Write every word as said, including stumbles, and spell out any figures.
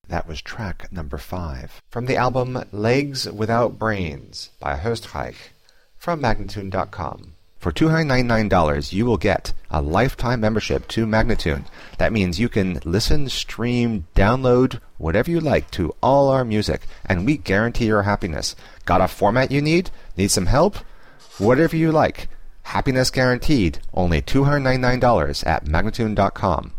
That was track number five. From the album Legs Without Brains by Höstreich from Magnatune dot com. For two hundred ninety-nine dollars, you will get a lifetime membership to Magnatune. That means you can listen, stream, download, whatever you like to all our music, and we guarantee your happiness. Got a format you need? Need some help? Whatever you like. Happiness guaranteed. Only two hundred ninety-nine dollars at Magnatune dot com.